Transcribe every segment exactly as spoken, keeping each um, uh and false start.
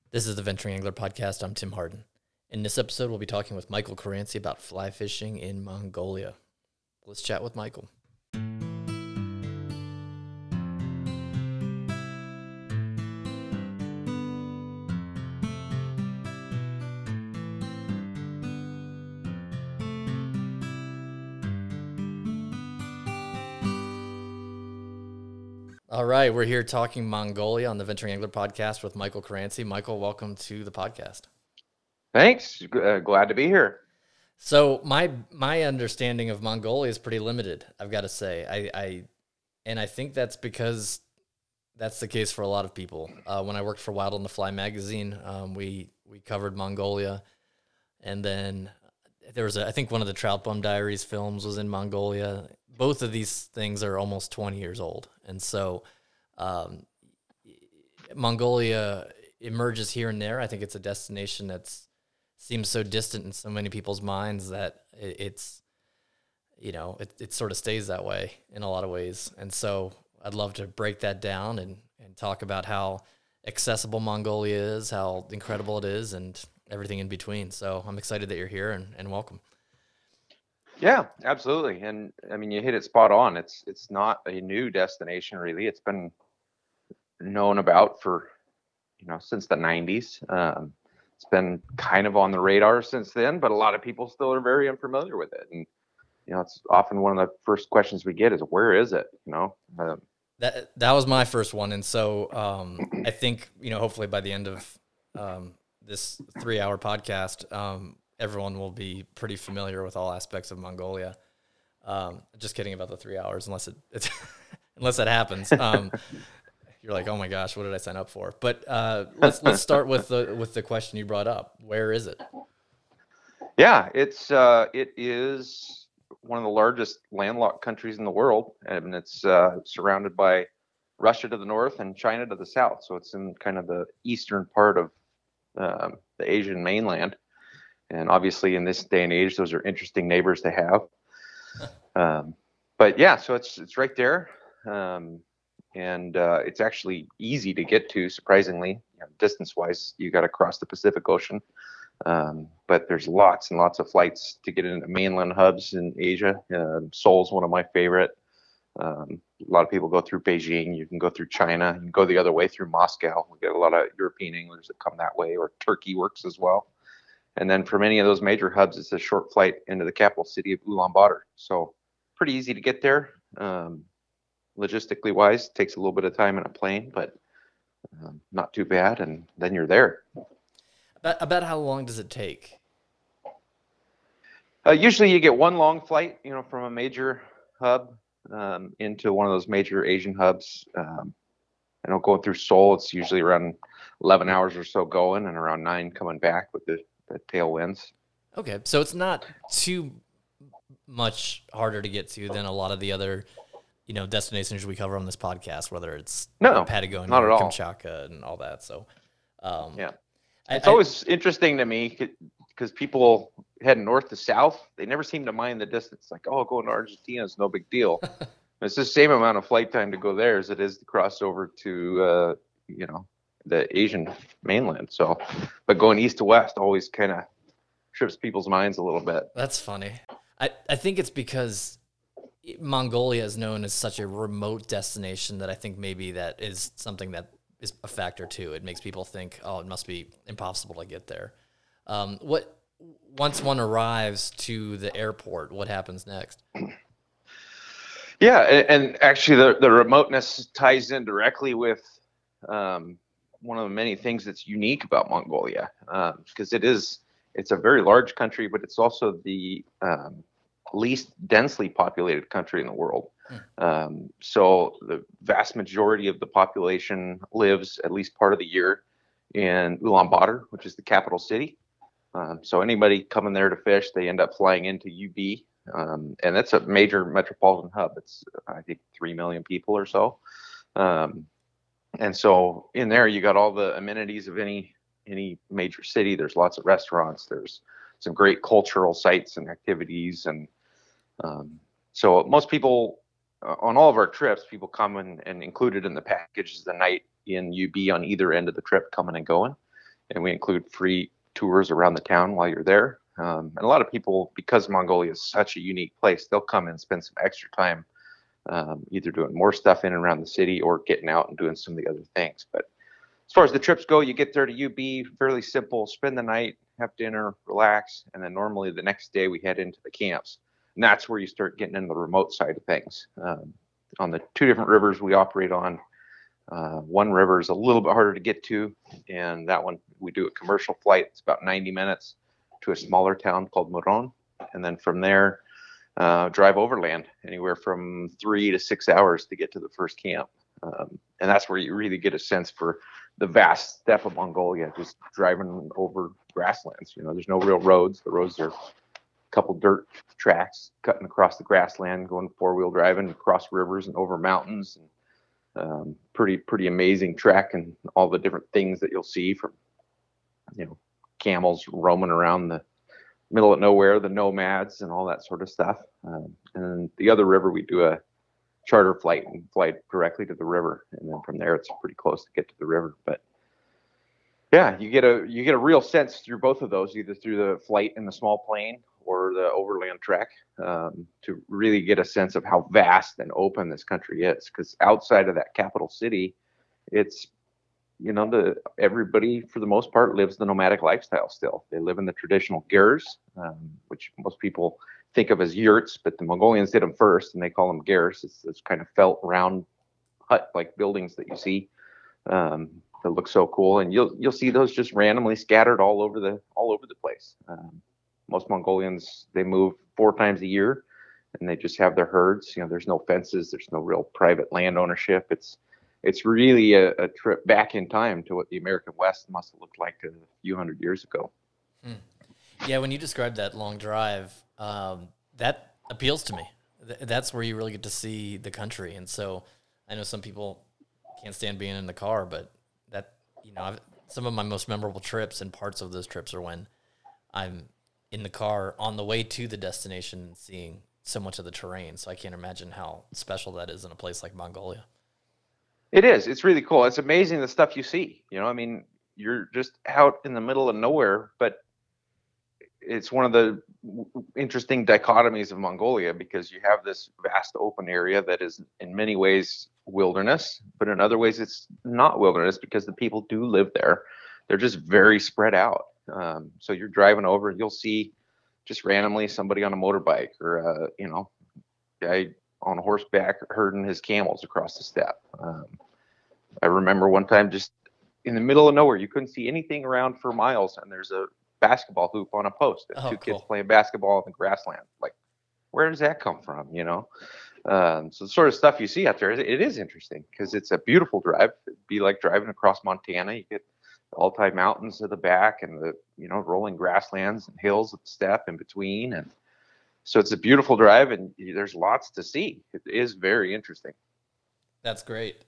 This is the Venturing Angler Podcast. I'm Tim Harden. In this episode, we'll be talking with Michael Caranci about fly fishing in Mongolia. Let's chat with Michael. All right, we're here talking Mongolia on the Venturing Angler Podcast with Michael Caranci. Michael, welcome to the podcast. Thanks. Uh, glad to be here. So my my understanding of Mongolia is pretty limited, I've got to say. I, I and I think that's because that's the case for a lot of people. Uh, when I worked for Wild on the Fly magazine, um, we we covered Mongolia, and then there was a, I think one of the Trout Bum Diaries films was in Mongolia. Both of these things are almost twenty years old, and so um, Mongolia emerges here and there. I think it's a destination that's seems so distant in so many people's minds that it, it's, you know, it, it sort of stays that way in a lot of ways. And so I'd love to break that down and, and talk about how accessible Mongolia is, how incredible it is, and everything in between. So I'm excited that you're here and, and welcome. Yeah, absolutely. And I mean, you hit it spot on. It's it's not a new destination, really. It's been known about for, you know, since the nineties. Um, it's been kind of on the radar since then, but a lot of people still are very unfamiliar with it. And, you know, it's often one of the first questions we get is, where is it? You know, um, That that was my first one. And so um, I think, you know, hopefully by the end of um, this three-hour podcast, um, everyone will be pretty familiar with all aspects of Mongolia. Um, just kidding about the three hours, unless it it's, unless that happens. Um, you're like, oh my gosh, what did I sign up for? But uh, let's let's start with the with the question you brought up. Where is it? yeah, it's uh, it is one of the largest landlocked countries in the world, and it's uh, surrounded by Russia to the north and China to the south. So it's in kind of the eastern part of um, the Asian mainland. And obviously, in this day and age, those are interesting neighbors to have. Um, but yeah, so it's it's right there, um, and uh, it's actually easy to get to. Surprisingly, you know, distance-wise, you got to cross the Pacific Ocean. Um, but there's lots and lots of flights to get into mainland hubs in Asia. Uh, Seoul's one of my favorite. Um, a lot of people go through Beijing. You can go through China. You can go the other way through Moscow. We get a lot of European anglers that come that way, or Turkey works as well. And then from any of those major hubs, it's a short flight into the capital city of Ulaanbaatar. So pretty easy to get there. Um, logistically wise, takes a little bit of time in a plane, but um, not too bad. And then you're there. About, about how long does it take? Uh, usually you get one long flight, you know, from a major hub um, into one of those major Asian hubs. Um, I know going through Seoul, it's usually around eleven hours or so going and around nine coming back with the, the tailwinds. Okay, so it's not too much harder to get to than a lot of the other, you know, destinations we cover on this podcast, whether it's No, you know, Patagonia not or at all. Kamchatka and all that. So, um, Yeah. I, It's I, always interesting to me because people heading north to south, they never seem to mind the distance. Like, oh, going to Argentina is no big deal. It's the same amount of flight time to go there as it is to cross over to, uh, you know, the Asian mainland. So, but going east to west always kind of trips people's minds a little bit. that's funny. I, I think it's because Mongolia is known as such a remote destination that I think maybe that is something that is a factor too. It makes people think, oh, it must be impossible to get there. Um, what once one arrives to the airport, what happens next? Yeah, and, and actually, the, the remoteness ties in directly with um, one of the many things that's unique about Mongolia, because um, it is it's a very large country, but it's also the um, least densely populated country in the world. Hmm. Um, so the vast majority of the population lives at least part of the year in Ulaanbaatar, which is the capital city. Um, so anybody coming there to fish, they end up flying into U B, um, and that's a major metropolitan hub. It's I think three million people or so, um, and so in there you got all the amenities of any any major city. There's lots of restaurants. There's some great cultural sites and activities, and um, so most people uh, on all of our trips, people come and, and included in the package is the night in U B on either end of the trip, coming and going. and we include free tours around the town while you're there. Um, and a lot of people, because Mongolia is such a unique place, they'll come and spend some extra time, um, either doing more stuff in and around the city or getting out and doing some of the other things. But as far as the trips go, you get there to U B, fairly simple, spend the night, have dinner, relax, and then normally the next day we head into the camps. And that's where you start getting into the remote side of things. Um, on the two different rivers we operate on, uh, one river is a little bit harder to get to, and that one we do a commercial flight. It's about ninety minutes to a smaller town called Moron, and then from there, uh, drive overland anywhere from three to six hours to get to the first camp. Um, and that's where you really get a sense for the vast steppe of Mongolia, just driving over grasslands. You know, there's no real roads. The roads are a couple dirt tracks cutting across the grassland, going four-wheel driving across rivers and over mountains. And um, pretty pretty amazing trek, and all the different things that you'll see, from you know camels roaming around the middle of nowhere, the nomads, and all that sort of stuff. Um, and then the other river, we do a charter flight and fly directly to the river, and then from there it's pretty close to get to the river. But yeah, you get a you get a real sense through both of those, either through the flight in the small plane or the overland trek, um, to really get a sense of how vast and open this country is. Because outside of that capital city, it's you know the everybody for the most part lives the nomadic lifestyle still. They live in the traditional gers, um, which most people think of as yurts, but the Mongolians did them first, and they call them gers. It's this kind of felt round hut-like buildings that you see. Um, that look so cool, and you'll you'll see those just randomly scattered all over the all over the place. Um, most Mongolians, they move four times a year, and they just have their herds. You know, there's no fences, there's no real private land ownership. It's it's really a, a trip back in time to what the American West must have looked like a few hundred years ago. Hmm. Yeah, when you described that long drive, um, that appeals to me. Th- that's where you really get to see the country. And so I know some people can't stand being in the car, but that, you know, I've, some of my most memorable trips and parts of those trips are when I'm in the car on the way to the destination and seeing so much of the terrain. So I can't imagine how special that is in a place like Mongolia. It is. It's really cool. It's amazing the stuff you see. You know, I mean, you're just out in the middle of nowhere, but it's one of the interesting dichotomies of Mongolia, because you have this vast open area that is in many ways wilderness, but in other ways it's not wilderness because the people do live there. They're just very spread out. Um, so you're driving over, you'll see just randomly somebody on a motorbike, or a, you know, guy on horseback herding his camels across the steppe. Um, I remember one time just in the middle of nowhere, you couldn't see anything around for miles, and there's a basketball hoop on a post and Oh, two cool. kids playing basketball in the grassland. Like, where does that come from? You know, um, so the sort of stuff you see out there, it is interesting because it's a beautiful drive. It'd be like driving across Montana. You get the Altai Mountains at the back, and the you know rolling grasslands and hills at the steppe in between, and so it's a beautiful drive, and there's lots to see. It is very interesting. That's great.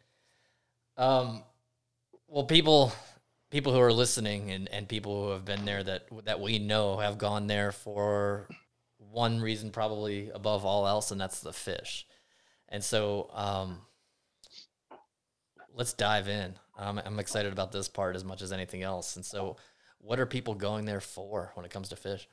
Um, well, people people who are listening and, and people who have been there that that we know have gone there for one reason probably above all else, and that's the fish. And so um, let's dive in. Um, I'm excited about this part as much as anything else. And so what are people going there for when it comes to fish?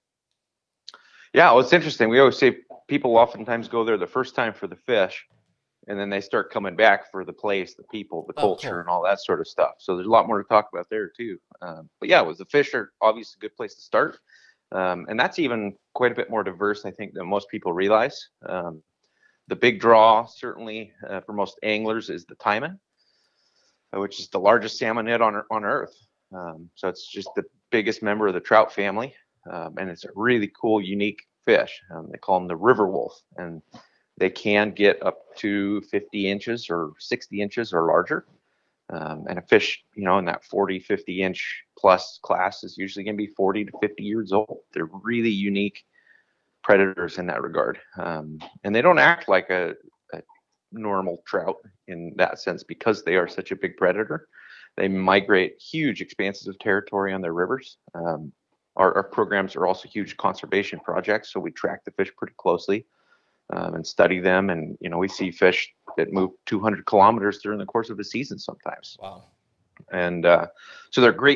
Yeah, well, it's interesting. We always say people oftentimes go there the first time for the fish, and then they start coming back for the place, the people, the Oh, culture, cool. and all that sort of stuff. So there's a lot more to talk about there too. Um, but yeah, it was the fish are obviously a good place to start, um, and that's even quite a bit more diverse, I think, than most people realize. Um, the big draw, certainly uh, for most anglers, is the taimen, uh, which is the largest salmonid on on Earth. Um, so it's just the biggest member of the trout family, um, and it's a really cool, unique fish. Um, they call them the river wolf, and they can get up to fifty inches or sixty inches or larger. Um, and a fish, you know, in that forty, fifty inch plus class is usually going to be forty to fifty years old. They're really unique predators in that regard. Um, and they don't act like a, a normal trout in that sense because they are such a big predator. They migrate huge expanses of territory on their rivers. Um, our, our programs are also huge conservation projects, so we track the fish pretty closely, um, and study them. And you know, we see fish that move two hundred kilometers during the course of a season sometimes. Wow. And uh, so they're great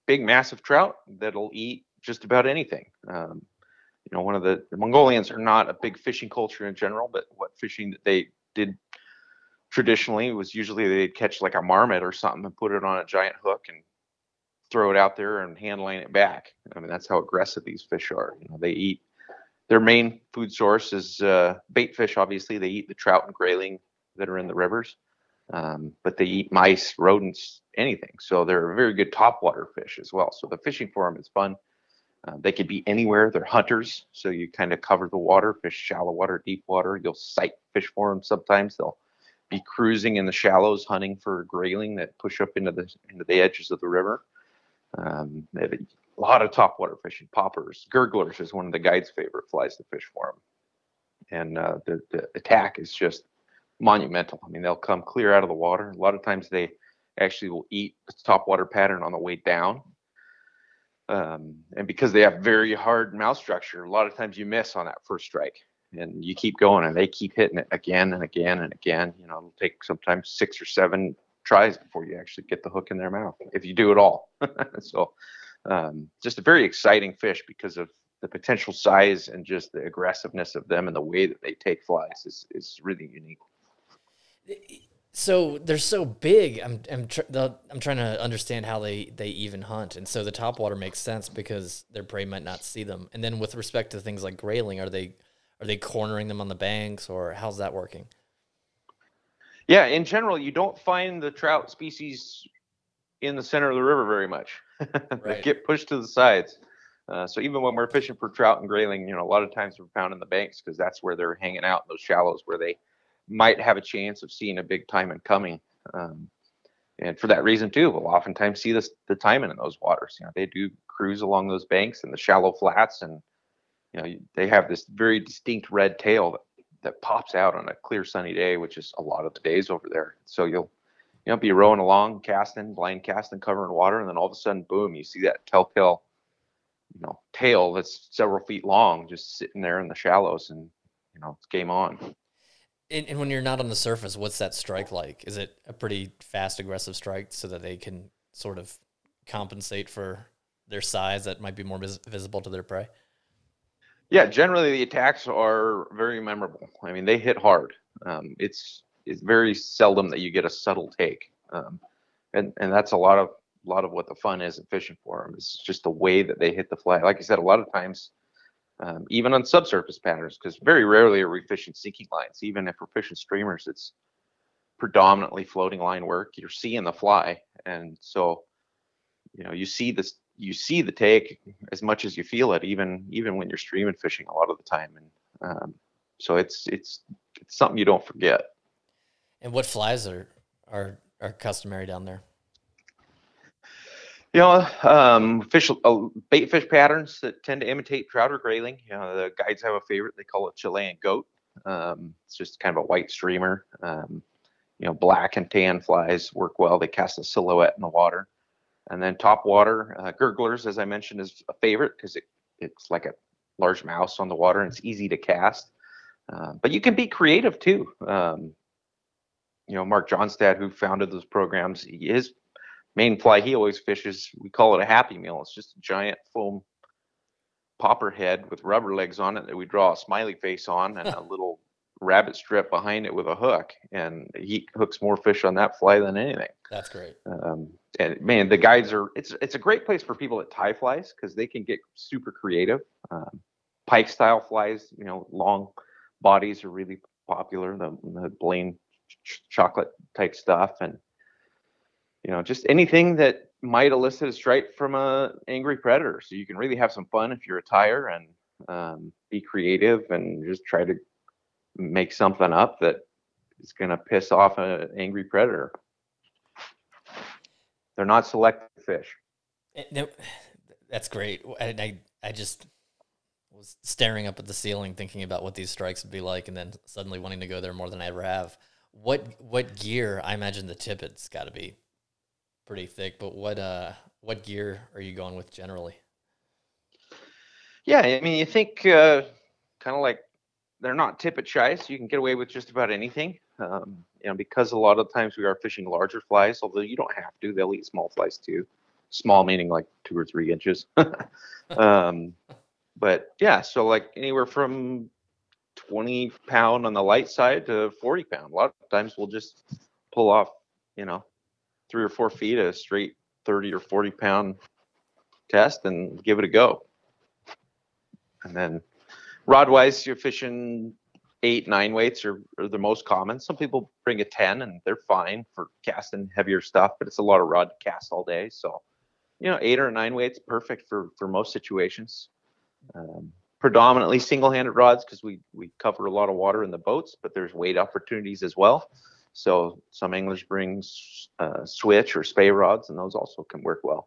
big, massive trout that'll eat just about anything. Um, you know, one of the, the Mongolians are not a big fishing culture in general, but what fishing that they did traditionally was usually they'd catch like a marmot or something and put it on a giant hook and throw it out there and hand line it back. I mean, that's how aggressive these fish are. You know, they eat, their main food source is uh, bait fish. Obviously, they eat the trout and grayling that are in the rivers, um, but they eat mice, rodents, anything. So they're a very good topwater fish as well. So the fishing for them is fun. Uh, they could be anywhere. They're hunters, so you kind of cover the water, fish shallow water, deep water. You'll sight fish for them. Sometimes they'll be cruising in the shallows, hunting for grayling that push up into the into the edges of the river. Um, they have a lot of topwater fishing. Poppers, gurglers is one of the guide's favorite flies to fish for them, and uh, the the attack is just monumental. I mean, they'll come clear out of the water. A lot of times they actually will eat the topwater pattern on the way down. Um, and because they have very hard mouth structure, a lot of times you miss on that first strike and you keep going and they keep hitting it again and again and again. You know, it'll take sometimes six or seven tries before you actually get the hook in their mouth, if you do it all. So um, just a very exciting fish because of the potential size and just the aggressiveness of them and the way that they take flies is, is really unique. So they're so big. I'm I'm tr- the, I'm trying to understand how they, they even hunt, and so the topwater makes sense because their prey might not see them. And then with respect to things like grayling, are they are they cornering them on the banks, or how's that working? Yeah, in general, you don't find the trout species in the center of the river very much. They Right. get pushed to the sides. Uh, so even when we're fishing for trout and grayling, you know, a lot of times we're found in the banks because that's where they're hanging out in those shallows where they might have a chance of seeing a big taimen coming. Um, and for that reason too, we'll oftentimes see this the taimen in those waters. You know, they do cruise along those banks and the shallow flats, and you know they have this very distinct red tail that, that pops out on a clear sunny day, which is a lot of the days over there. So you'll you know be rowing along, casting, blind casting, covering water, and then all of a sudden, boom, you see that telltale you know tail that's several feet long just sitting there in the shallows, and you know it's game on. And, and when you're not on the surface, what's that strike like? Is it a pretty fast, aggressive strike so that they can sort of compensate for their size that might be more vis- visible to their prey? Yeah, generally the attacks are very memorable. I mean, they hit hard. Um, it's it's very seldom that you get a subtle take, um, and and that's a lot of a lot of what the fun is in fishing for them. It's just the way that they hit the fly. Like I said, a lot of times, um, even on subsurface patterns, because very rarely are we fishing sinking lines. Even if we're fishing streamers, it's predominantly floating line work. You're seeing the fly, and so you know you see this you see the take as much as you feel it, even even when you're streaming fishing a lot of the time. And um, so it's it's it's something you don't forget. And what flies are are are customary down there? You know, um, fish uh, bait fish patterns that tend to imitate trout or grayling. You know, the guides have a favorite. They call it Chilean goat. Um, it's just kind of a white streamer. Um, you know, black and tan flies work well. They cast a silhouette in the water. And then top water uh, gurglers, as I mentioned, is a favorite because it, it's like a large mouse on the water and it's easy to cast. Uh, but you can be creative too. Um, you know, Mark Johnstad, who founded those programs, his main fly he always fishes, we call it a happy meal. It's just a giant foam popper head with rubber legs on it that we draw a smiley face on and a little rabbit strip behind it with a hook. And he hooks more fish on that fly than anything. That's great. Um, and man, the guides are it's it's a great place for people that tie flies because they can get super creative. Um, pike style flies, you know, long bodies are really popular. The, the Blaine ch- chocolate type stuff, and you know, just anything that might elicit a strike from a angry predator. So you can really have some fun if you're a tire and um, be creative and just try to make something up that is going to piss off an angry predator. They're not selective fish. Eh, no, that's great. I, I I just was staring up at the ceiling, thinking about what these strikes would be like, and then suddenly wanting to go there more than I ever have. What what gear? I imagine the tippet's got to be pretty thick, but what uh what gear are you going with generally? Yeah, I mean, you think uh, kind of like they're not tippet shy, so you can get away with just about anything. Um, you know, because a lot of times we are fishing larger flies, although you don't have to. They'll eat small flies too. Small meaning like two or three inches. um, but yeah, so like anywhere from twenty pound on the light side to forty pound. A lot of times we'll just pull off, you know, three or four feet a straight thirty or forty pound test and give it a go. And then rod wise, you're fishing eight, nine weights are, are the most common. Some people bring a ten and they're fine for casting heavier stuff, but it's a lot of rod to cast all day. So, you know, eight or nine weights, perfect for, for most situations. Um, predominantly single-handed rods because we, we cover a lot of water in the boats, but there's weight opportunities as well. So some anglers bring uh, switch or spey rods, and those also can work well.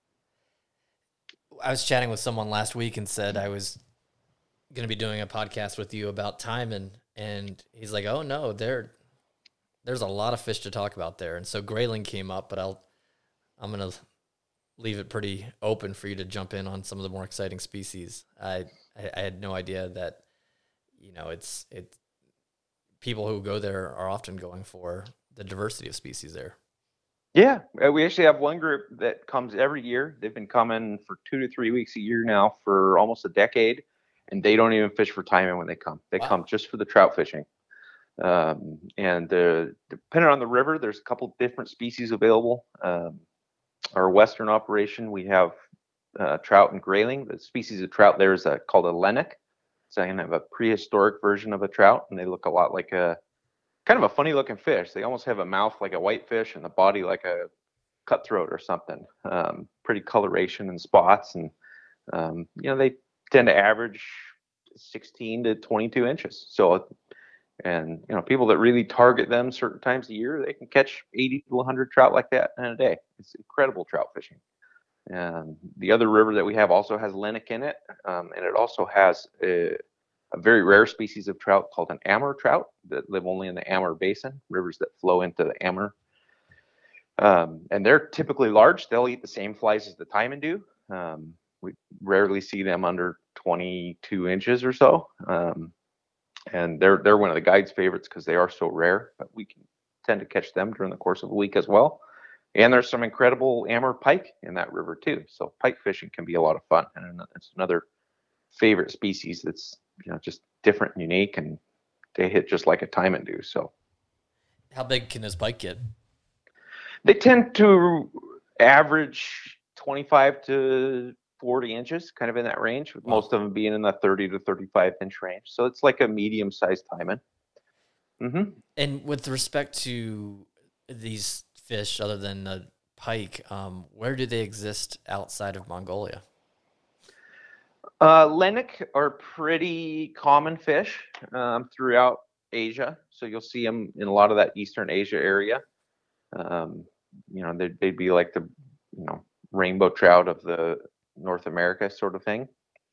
I was chatting with someone last week and said I was going to be doing a podcast with you about timing, and he's like, "Oh no, there, there's a lot of fish to talk about there." And so grayling came up, but I'll, I'm going to leave it pretty open for you to jump in on some of the more exciting species. I, I, I had no idea that, you know, it's it's people who go there are often going for the diversity of species there. Yeah, we actually have one group that comes every year. They've been coming for two to three weeks a year now for almost a decade, and they don't even fish for timing when they come. They wow. come just for the trout fishing. Um, and uh, depending on the river, there's a couple different species available. Um, our western operation, we have uh, trout and grayling. The species of trout there is a, called a lennox. It's kind of a prehistoric version of a trout, and they look a lot like a kind of a funny looking fish. They almost have a mouth like a whitefish and the body like a cutthroat or something. Um, pretty coloration and spots, and um, you know, they tend to average sixteen to twenty-two inches. So, and you know, people that really target them certain times a year, they can catch eighty to one hundred trout like that in a day. It's incredible trout fishing. And the other river that we have also has lennox in it, um, and it also has a, a very rare species of trout called an Amur trout that live only in the Amur Basin, rivers that flow into the Amur. Um, and they're typically large. They'll eat the same flies as the taimen do. Um, we rarely see them under twenty-two inches or so. Um, and they're they're one of the guide's favorites because they are so rare, but we can tend to catch them during the course of a week as well. And there's some incredible Amur pike in that river too. So pike fishing can be a lot of fun, and it's another favorite species that's, you know, just different and unique, and they hit just like a taimen do. So, how big can this pike get? They tend to average twenty-five to forty inches, kind of in that range, with wow. most of them being in the thirty to thirty-five inch range. So it's like a medium-sized taimen. Mm-hmm. And with respect to these fish, other than the pike, um, where do they exist outside of Mongolia? Uh, lennox are pretty common fish um, throughout Asia. So you'll see them in a lot of that Eastern Asia area. Um, you know, they'd, they'd be like the, you know, rainbow trout of the North America sort of thing.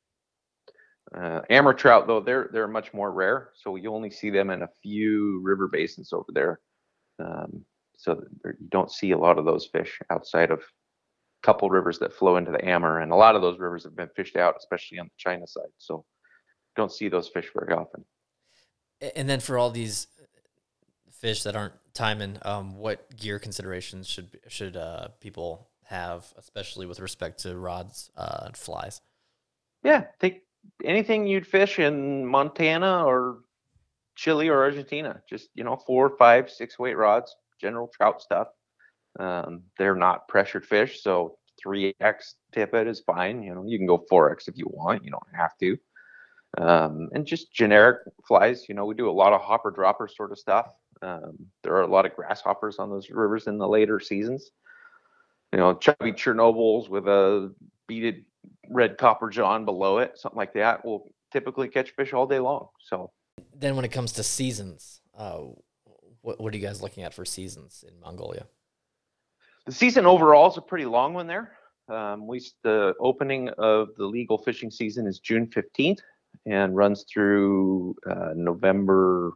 Uh, Amur trout, though, they're they're much more rare. So you only see them in a few river basins over there. Um, so you don't see a lot of those fish outside of a couple rivers that flow into the Amur, and a lot of those rivers have been fished out, especially on the China side. So don't see those fish very often. And then for all these fish that aren't taimen, um, what gear considerations should should uh, people have, especially with respect to rods uh, and flies? Yeah, think anything you'd fish in Montana or Chile or Argentina. Just, you know, four, five, six weight rods, general trout stuff. Um, they're not pressured fish, so three X tippet is fine. You know, you can go four X if you want. You don't have to. Um, and just generic flies. You know, we do a lot of hopper dropper sort of stuff. Um, there are a lot of grasshoppers on those rivers in the later seasons. You know, chubby Chernobyls with a beaded red copper john below it, something like that, will typically catch fish all day long. So then when it comes to seasons, uh, what, what are you guys looking at for seasons in Mongolia? The season overall is a pretty long one there. Um, we the opening of the legal fishing season is June fifteenth and runs through uh, November,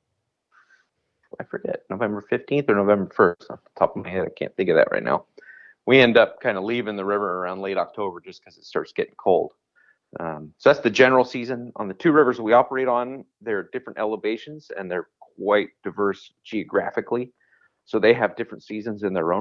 I forget, November fifteenth or November first. Off the top of my head, I can't think of that right now. We end up kind of leaving the river around late October just because it starts getting cold. Um, so that's the general season. On the two rivers we operate on, there are different elevations and they're quite diverse geographically. So they have different seasons in their own right.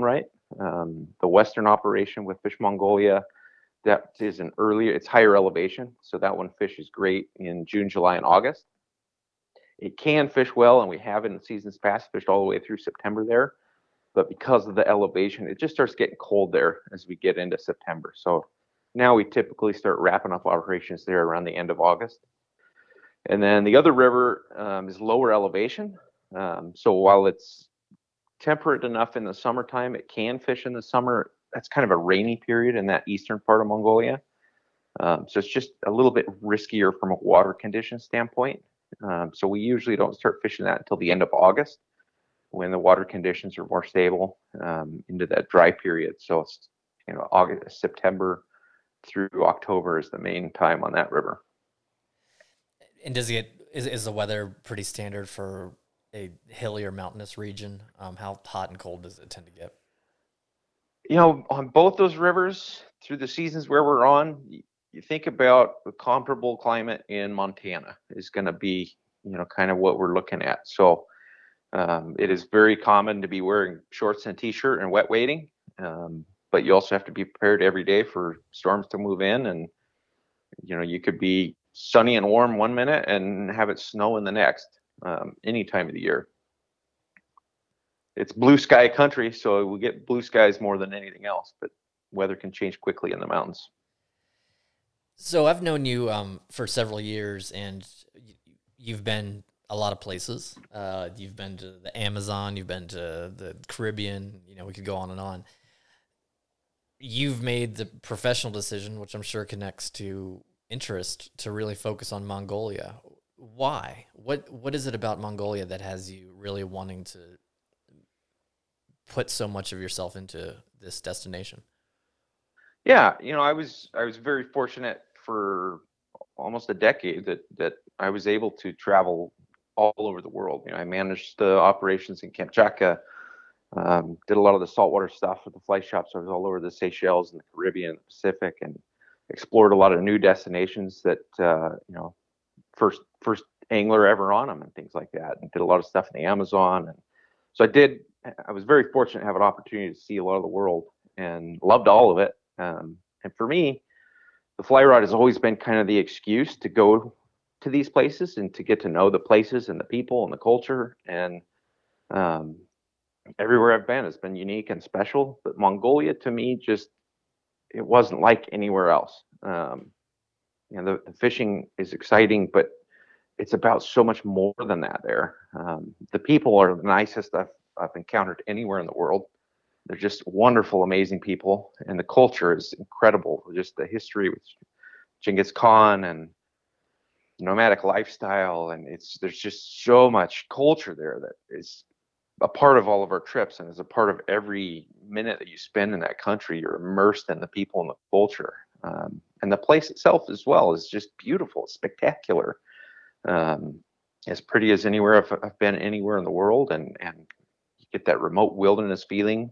Um, the western operation with Fish Mongolia, that is an earlier, it's higher elevation, so that one fishes great in June, July, and August. It can fish well, and we have in seasons past fished all the way through September there. But because of the elevation, it just starts getting cold there as we get into September. So now we typically start wrapping up operations there around the end of August. And then the other river um, is lower elevation. Um, so while it's temperate enough in the summertime, it can fish in the summer. That's kind of a rainy period in that eastern part of Mongolia. Um, so it's just a little bit riskier from a water condition standpoint. Um, so we usually don't start fishing that until the end of August, when the water conditions are more stable, um, into that dry period. So it's, you know, August, September through October is the main time on that river. And does it get, is, is the weather pretty standard for a hilly or mountainous region? Um, how hot and cold does it tend to get? You know, on both those rivers through the seasons where we're on, you think about the comparable climate in Montana is going to be, you know, kind of what we're looking at. So um, it is very common to be wearing shorts and a t-shirt and wet wading, um, but you also have to be prepared every day for storms to move in, and you know, you could be sunny and warm one minute and have it snow in the next, um, any time of the year. It's blue sky country, so we get blue skies more than anything else, but weather can change quickly in the mountains. So I've known you um, for several years, and you've been a lot of places. Uh, you've been to the Amazon, you've been to the Caribbean. You know, we could go on and on. You've made the professional decision, which I'm sure connects to interest, to really focus on Mongolia. Why? What What is it about Mongolia that has you really wanting to put so much of yourself into this destination? Yeah, you know, I was I was very fortunate for almost a decade that that I was able to travel all over the world. You know, I managed the operations in Kamchatka, um, did a lot of the saltwater stuff with the fly shops. I was all over the Seychelles and the Caribbean and the Pacific, and explored a lot of new destinations that uh, you know, first first angler ever on them and things like that, and did a lot of stuff in the Amazon. And so I did. I was very fortunate to have an opportunity to see a lot of the world and loved all of it. Um, and for me, the fly rod has always been kind of the excuse to go to these places and to get to know the places and the people and the culture. And um, everywhere I've been has been unique and special. But Mongolia, to me, just, it wasn't like anywhere else. Um, you know, the, the fishing is exciting, but it's about so much more than that there. Um, the people are the nicest I've, I've encountered anywhere in the world. They're just wonderful, amazing people, and the culture is incredible. Just the history with Genghis Khan and nomadic lifestyle, and it's there's just so much culture there that is a part of all of our trips, and is a part of every minute that you spend in that country. You're immersed in the people and the culture, um, and the place itself as well is just beautiful, it's spectacular, um, as pretty as anywhere I've, I've been anywhere in the world, and and you get that remote wilderness feeling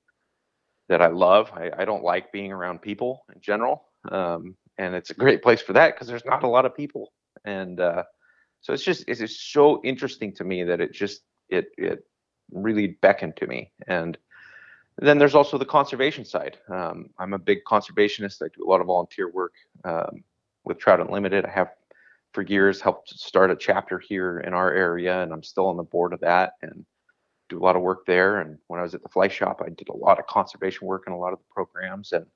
that I love. I, I don't like being around people in general, um, and it's a great place for that because there's not a lot of people, and uh, so it's just it's just so interesting to me that it just it it really beckoned to me. And then there's also the conservation side. Um, I'm a big conservationist. I do a lot of volunteer work um, with Trout Unlimited. I have for years helped start a chapter here in our area, and I'm still on the board of that and do a lot of work there. And when I was at the fly shop, I did a lot of conservation work in a lot of the programs. And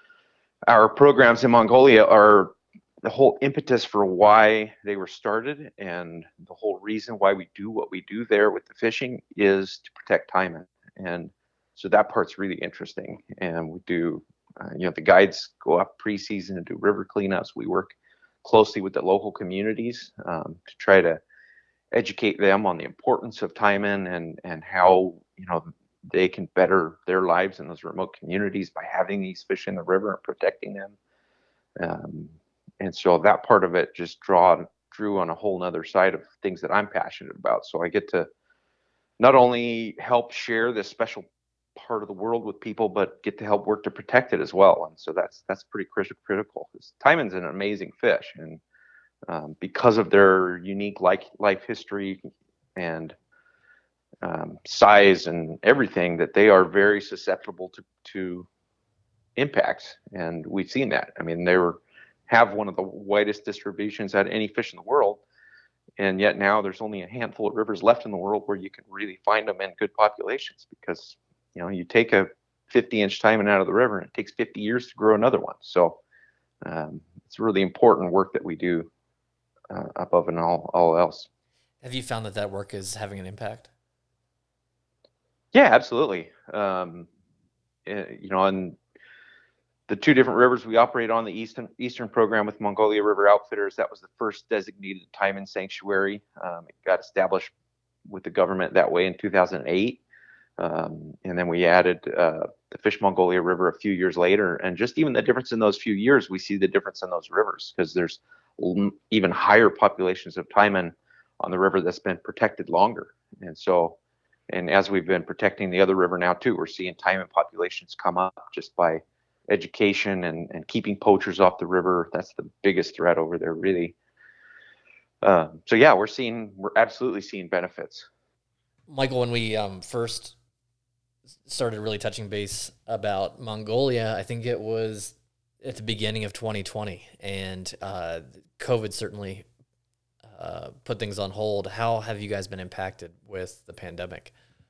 our programs in Mongolia are the whole impetus for why they were started, and the whole reason why we do what we do there with the fishing is to protect taimen. And so that part's really interesting. And we do, uh, you know, the guides go up pre-season and do river cleanups. We work closely with the local communities um, to try to educate them on the importance of taimen, and and how, you know, they can better their lives in those remote communities by having these fish in the river and protecting them. Um, and so that part of it just draw drew on a whole nother side of things that I'm passionate about. So I get to not only help share this special part of the world with people, but get to help work to protect it as well. And so that's that's pretty critical. Critical. Taimen's an amazing fish, and um, because of their unique like life history and um, size and everything, that they are very susceptible to, to impacts. And we've seen that. I mean, they were have one of the widest distributions out of any fish in the world. And yet now there's only a handful of rivers left in the world where you can really find them in good populations, because, you know, you take a fifty inch taimen out of the river and it takes fifty years to grow another one. So um, it's really important work that we do uh, above and all, all else. Have you found that that work is having an impact? Yeah, absolutely. Um, you know, and the two different rivers we operate on, the eastern eastern program with Mongolia River Outfitters, that was the first designated taimen sanctuary. Um, it got established with the government that way in two thousand eight. Um, and then we added uh, the Fish Mongolia River a few years later. And just even the difference in those few years, we see the difference in those rivers, because there's even higher populations of taimen on the river that's been protected longer. And so, and as we've been protecting the other river now too, we're seeing taimen populations come up just by education and, and keeping poachers off the river. That's the biggest threat over there, really. Um, so yeah, we're seeing, we're absolutely seeing benefits. Michael, when we um, first started really touching base about Mongolia, I think it was at the beginning of twenty twenty, and uh, COVID certainly uh, put things on hold. How have you guys been impacted with the pandemic?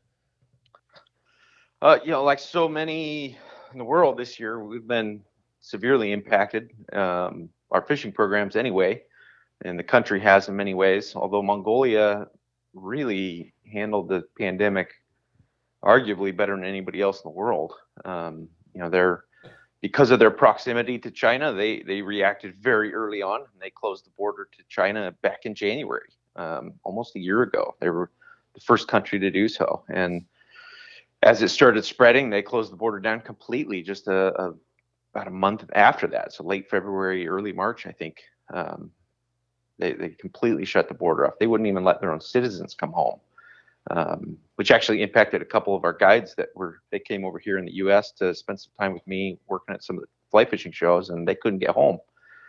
Uh, you know, like so many in the world this year, we've been severely impacted. Um, our fishing programs, anyway, and the country has in many ways. Although Mongolia really handled the pandemic arguably better than anybody else in the world. Um, you know, they're because of their proximity to China, they they reacted very early on, and they closed the border to China back in January, um, almost a year ago. They were the first country to do so, and as it started spreading, they closed the border down completely just a, a about a month after that. So late February, early March, I think. Um, they they completely shut the border off. They wouldn't even let their own citizens come home. Um, which actually impacted a couple of our guides that were, they came over here in the U S to spend some time with me working at some of the fly fishing shows, and they couldn't get home.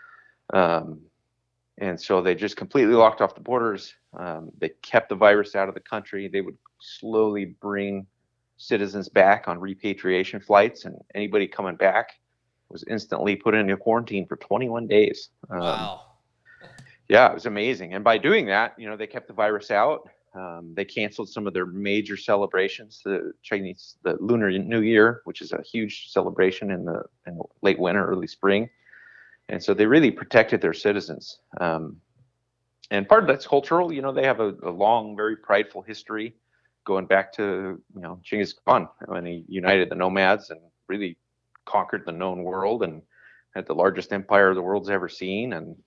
Um, and so they just completely locked off the borders. Um, they kept the virus out of the country. They would slowly bring citizens back on repatriation flights, and anybody coming back was instantly put into quarantine for twenty-one days. Um, wow. Yeah, it was amazing. And by doing that, you know, they kept the virus out. Um, they canceled some of their major celebrations, the Chinese, the Lunar New Year, which is a huge celebration in the, in the late winter, early spring. And so they really protected their citizens. Um, and part of that's cultural. You know, they have a, a long, very prideful history going back to, you know, Genghis Khan, when he united the nomads and really conquered the known world and had the largest empire the world's ever seen. And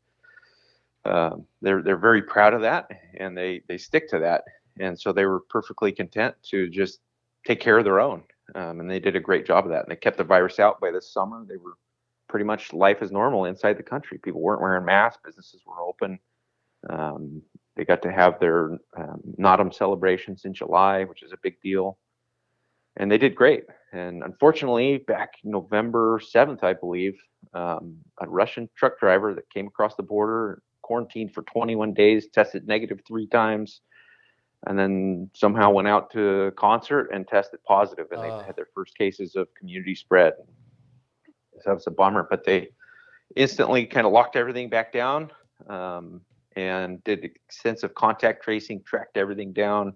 Uh, they're they're very proud of that, and they they stick to that. And so they were perfectly content to just take care of their own, um, and they did a great job of that. And they kept the virus out. By this summer, they were pretty much life as normal inside the country. People weren't wearing masks. Businesses were open. Um, they got to have their um, Naadam celebrations in July, which is a big deal, and they did great. And unfortunately, back November seventh, I believe, um, a Russian truck driver that came across the border, quarantined for twenty-one days, tested negative three times, and then somehow went out to a concert and tested positive, and Uh, they had their first cases of community spread. So that was a bummer, but they instantly kind of locked everything back down, um, and did extensive contact tracing, tracked everything down,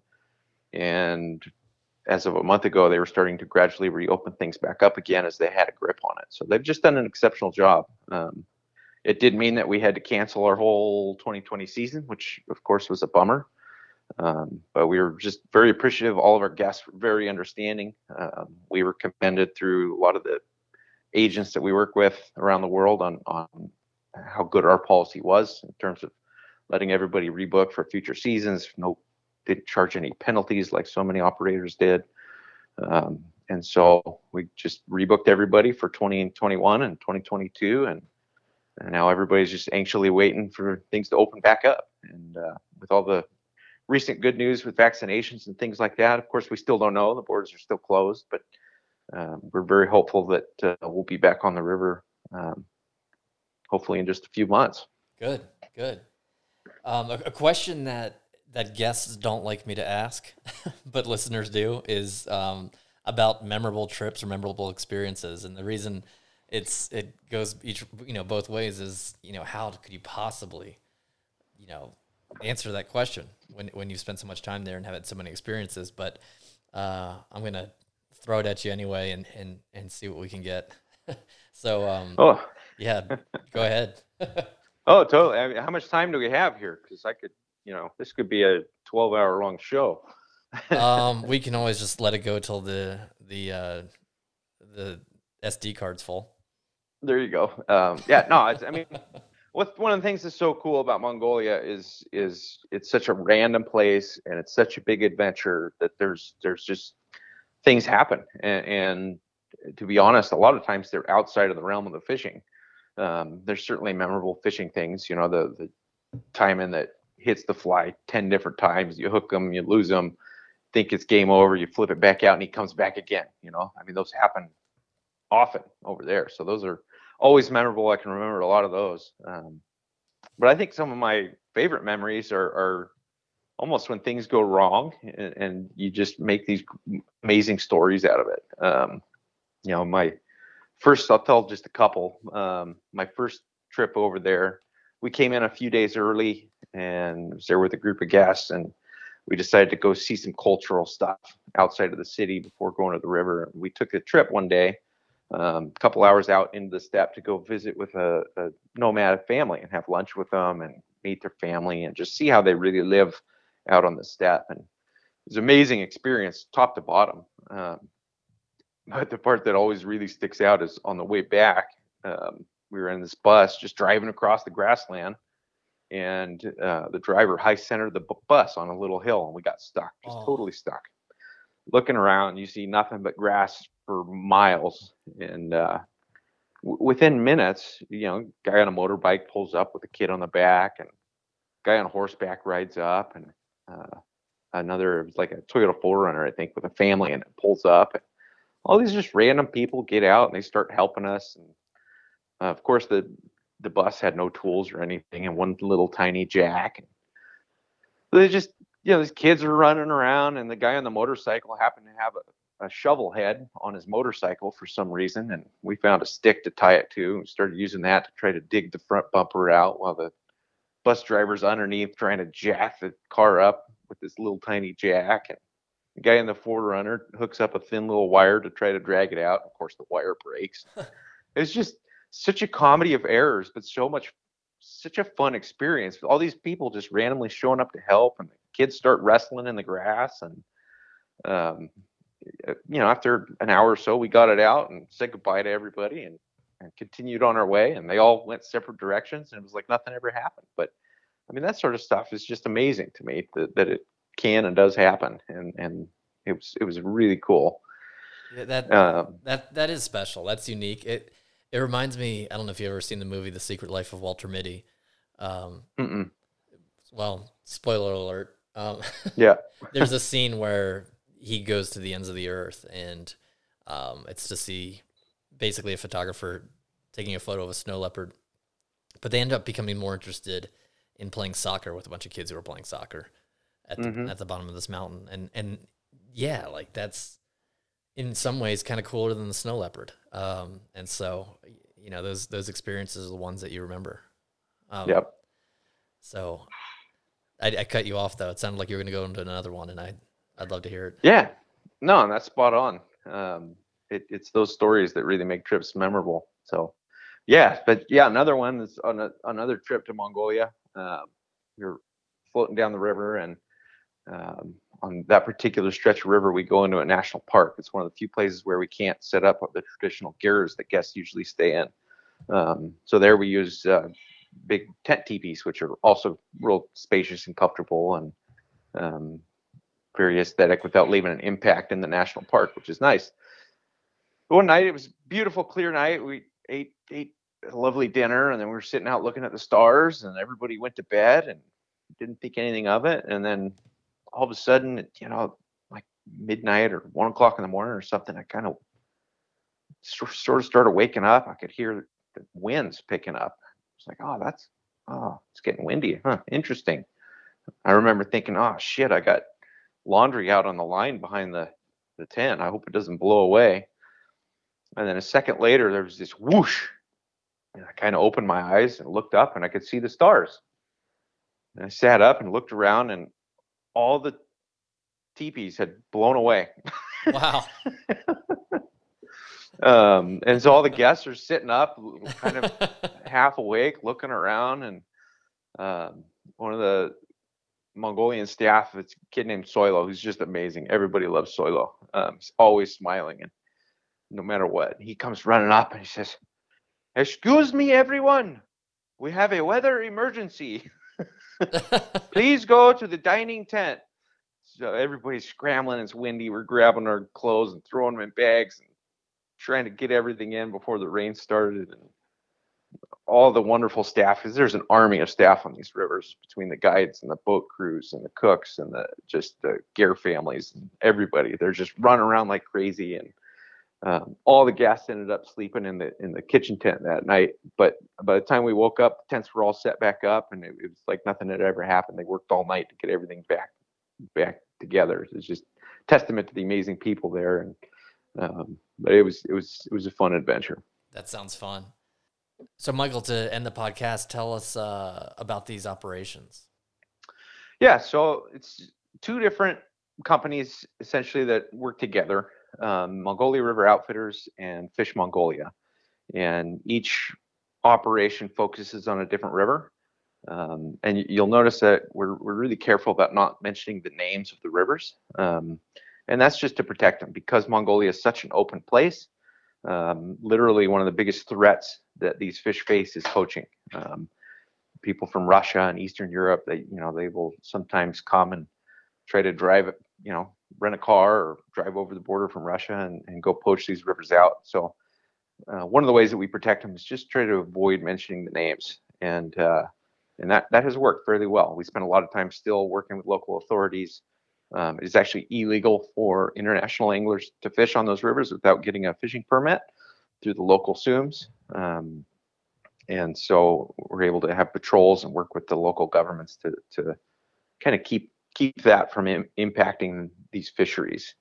and as of a month ago, they were starting to gradually reopen things back up again as they had a grip on it. So they've just done an exceptional job. Um, it did mean that we had to cancel our whole twenty twenty season, which of course was a bummer. Um, but we were just very appreciative. All of our guests were very understanding. Um, we were commended through a lot of the agents that we work with around the world on, on how good our policy was in terms of letting everybody rebook for future seasons. No, didn't charge any penalties like so many operators did. Um, and so we just rebooked everybody for twenty twenty-one and twenty twenty-two, and, and now everybody's just anxiously waiting for things to open back up. And uh, with all the recent good news with vaccinations and things like that, of course, we still don't know. The borders are still closed, but um, we're very hopeful that uh, we'll be back on the river, um, hopefully in just a few months. good, good. Um, a, a question that that guests don't like me to ask, but listeners do, is um, about memorable trips or memorable experiences. And the reason it's it goes each you know both ways is, you know how could you possibly you know answer that question when when you spend so much time there and have had so many experiences. But uh, I'm gonna throw it at you anyway and and and see what we can get. so um, Oh, yeah, go ahead. oh, totally. I mean, how much time do we have here? Because I could, you know, this could be a twelve hour long show. um, we can always just let it go till the the uh, the S D card's full. There you go. Um, yeah, no, it's, I mean, what one of the things that's so cool about Mongolia is is it's such a random place and it's such a big adventure that there's there's just things happen, and, and to be honest, a lot of times they're outside of the realm of the fishing. Um, there's certainly memorable fishing things, you know, the the timing that hits the fly ten different times, you hook them, you lose them, think it's game over, you flip it back out, and he comes back again. You know, I mean, those happen often over there, so those are always memorable. I can remember a lot of those. Um, but I think some of my favorite memories are, are almost when things go wrong and, and you just make these amazing stories out of it. Um, you know, my first, I'll tell just a couple. Um, my first trip over there, we came in a few days early and was there with a group of guests, and we decided to go see some cultural stuff outside of the city before going to the river. We took a trip one day, um, a couple hours out into the steppe to go visit with a, a nomad family and have lunch with them and meet their family and just see how they really live out on the steppe. And it was an amazing experience, top to bottom. Um, but the part that always really sticks out is on the way back. Um, we were in this bus just driving across the grassland, and uh, the driver high centered the bu- bus on a little hill, and we got stuck, just Oh, totally stuck. Looking around, you see nothing but grass for miles, and uh, w- within minutes, you know, guy on a motorbike pulls up with a kid on the back, and guy on horseback rides up, and uh, another it was like a Toyota four runner, I think, with a family, and it pulls up. And all these just random people get out and they start helping us. And uh, of course, the the bus had no tools or anything, and one little tiny jack. And they just, you know, these kids are running around, and the guy on the motorcycle happened to have a, a shovel head on his motorcycle for some reason, and we found a stick to tie it to, and started using that to try to dig the front bumper out while the bus driver's underneath trying to jack the car up with this little tiny jack. And the guy in the four runner hooks up a thin little wire to try to drag it out. Of course, the wire breaks. It's just such a comedy of errors, but so much, such a fun experience. All these people just randomly showing up to help, and the kids start wrestling in the grass. And um, you know, after an hour or so, we got it out and said goodbye to everybody, and, and continued on our way. And they all went separate directions, and it was like nothing ever happened. But I mean, that sort of stuff is just amazing to me that, that it can and does happen, and and it was it was really cool. yeah, that Um, that that is special. That's unique. It it reminds me. I don't know if you've ever seen the movie The Secret Life of Walter Mitty. Um, mm-mm. well, spoiler alert. Um, Yeah. there's a scene where he goes to the ends of the earth, and um, it's to see basically a photographer taking a photo of a snow leopard. But they end up becoming more interested in playing soccer with a bunch of kids who are playing soccer at the Hmm. at the bottom of this mountain. And and yeah, like that's in some ways kind of cooler than the snow leopard. Um, and so you know those those experiences are the ones that you remember. Um, Yep. so I, I cut you off though. It sounded like you were going to go into another one, and I I'd love to hear it. Yeah. No, and that's spot on. Um, it, it's those stories that really make trips memorable. So, yeah, but yeah, another one is on a, another trip to Mongolia. Um, you're floating down the river, and um, on that particular stretch of river, we go into a national park. It's one of the few places where we can't set up the traditional gears that guests usually stay in. Um, so there we use uh, big tent teepees, which are also real spacious and comfortable, and um, very aesthetic without leaving an impact in the national park, which is nice. One night it was a beautiful, clear night. We ate ate a lovely dinner, and then we were sitting out looking at the stars, and everybody went to bed and didn't think anything of it. And then all of a sudden, you know, like midnight or one o'clock in the morning or something, I kind of sort of started waking up. I could hear the winds picking up. It's like, oh, that's oh, it's getting windy, huh? Interesting. I remember thinking, oh shit, I got laundry out on the line behind the, the tent. I hope it doesn't blow away. And then a second later, there was this whoosh. And I kind of opened my eyes and looked up and I could see the stars. And I sat up and looked around and all the teepees had blown away. Wow. um, and so all the guests are sitting up, kind of half awake, looking around. And um, one of the Mongolian staff, it's a kid named Soilo, who's just amazing. Everybody loves Soilo. Um, he's always smiling, and no matter what, he comes running up and he says, "Excuse me, everyone. We have a weather emergency. Please go to the dining tent." So everybody's scrambling. It's windy. We're grabbing our clothes and throwing them in bags and trying to get everything in before the rain started. And all the wonderful staff, because there's an army of staff on these rivers between the guides and the boat crews and the cooks and the just the gear families and everybody. They're just running around like crazy. And um, all the guests ended up sleeping in the in the kitchen tent that night. But by the time we woke up, the tents were all set back up, and it, it was like nothing had ever happened. They worked all night to get everything back back together. It's just testament to the amazing people there. And um, but it was it was it was a fun adventure. That sounds fun. So, Michael, to end the podcast, tell us uh, about these operations. Yeah, so it's two different companies essentially that work together, um, Mongolia River Outfitters and Fish Mongolia. And each operation focuses on a different river. Um, and you'll notice that we're, we're really careful about not mentioning the names of the rivers. Um, and that's just to protect them because Mongolia is such an open place. Um, literally, one of the biggest threats that these fish face is poaching. Um, people from Russia and Eastern Europe, they you know they will sometimes come and try to drive it, you know, rent a car or drive over the border from Russia and, and go poach these rivers out. So uh, one of the ways that we protect them is just try to avoid mentioning the names, and uh, and that that has worked fairly well. We spend a lot of time still working with local authorities. Um, it is actually illegal for international anglers to fish on those rivers without getting a fishing permit through the local S U M S. Um, and so we're able to have patrols and work with the local governments to to kind of keep keep that from Im- impacting these fisheries.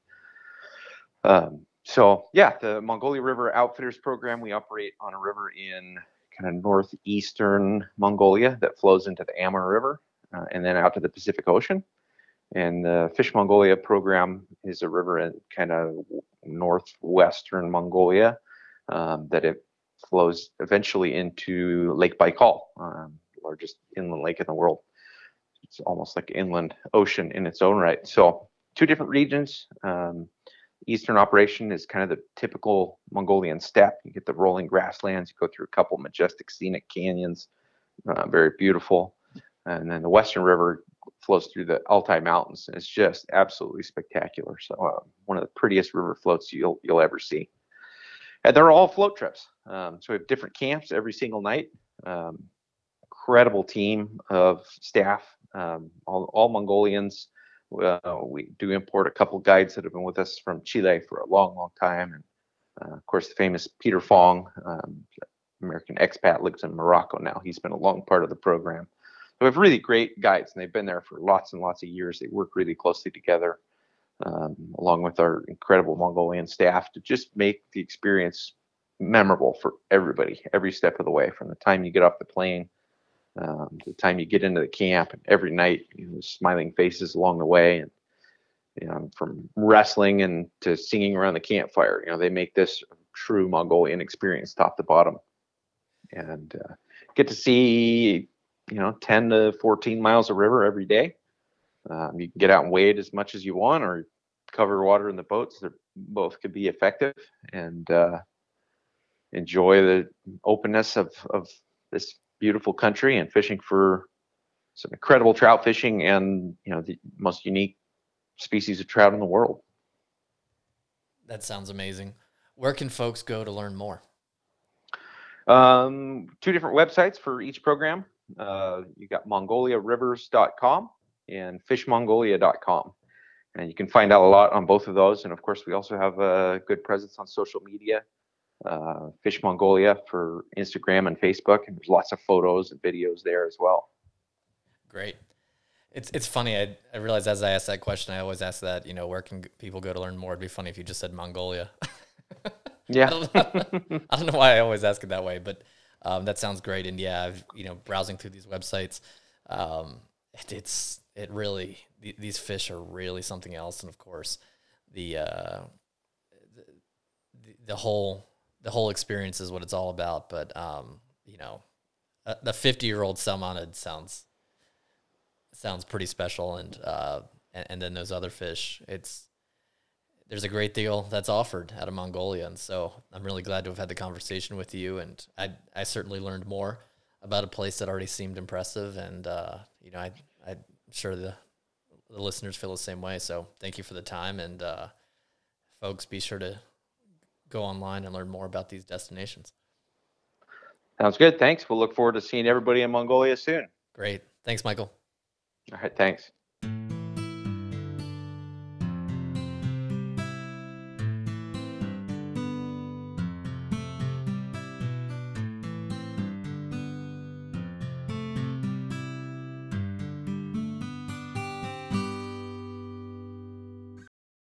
Um, so yeah, the Mongolia River Outfitters program, we operate on a river in kind of northeastern Mongolia that flows into the Amur River uh, and then out to the Pacific Ocean. And the Fish Mongolia program is a river in kind of northwestern Mongolia um, that it flows eventually into Lake Baikal, um, largest inland lake in the world. It's almost like inland ocean in its own right. So two different regions. Um, Eastern operation is kind of the typical Mongolian steppe. You get the rolling grasslands. You go through a couple majestic scenic canyons, uh, very beautiful. And then the Western River flows through the Altai Mountains. It's just absolutely spectacular. So uh, one of the prettiest river floats you'll you'll ever see. And they're all float trips. Um, so we have different camps every single night. Um, incredible team of staff, um, all, all Mongolians. Uh, we do import a couple guides that have been with us from Chile for a long, long time. And uh, of course, the famous Peter Fong, um, American expat, lives in Morocco now. He's been a long part of the program. So we have really great guides, and they've been there for lots and lots of years. They work really closely together, um, along with our incredible Mongolian staff, to just make the experience memorable for everybody, every step of the way, from the time you get off the plane um, the time you get into the camp, and every night, you know, smiling faces along the way, and you know, from wrestling and to singing around the campfire. You know, they make this a true Mongolian experience, top to bottom, and uh, get to see, you know, ten to fourteen miles of river every day. Um, you can get out and wade as much as you want, or cover water in the boats. They're both could be effective, and uh, enjoy the openness of of this beautiful country and fishing for some incredible trout fishing and, you know, the most unique species of trout in the world. That sounds amazing. Where can folks go to learn more? Um, two different websites for each program. Uh, you got mongolia rivers dot com and fish mongolia dot com. And you can find out a lot on both of those. And of course, we also have a good presence on social media. Uh, Fish Mongolia for Instagram and Facebook, and there's lots of photos and videos there as well. Great. It's it's funny. I I realize as I ask that question, I always ask that. You know, where can g- people go to learn more? It'd be funny if you just said Mongolia. I Yeah. don't know. I don't know why I always ask it that way, but um, that sounds great. And yeah, I've, you know, browsing through these websites, um, it, it's it really th- these fish are really something else. And of course, the uh, the, the whole the whole experience is what it's all about. But um, you know, uh, the fifty year old salmonid sounds sounds pretty special, and uh, and, and then those other fish, it's there's a great deal that's offered out of Mongolia, and so I'm really glad to have had the conversation with you, and I I certainly learned more about a place that already seemed impressive, and uh, you know I I'm sure the the listeners feel the same way. So thank you for the time, and uh, folks, be sure to go online and learn more about these destinations. Sounds good. Thanks. We'll look forward to seeing everybody in Mongolia soon. Great, thanks, Michael. All right. Thanks.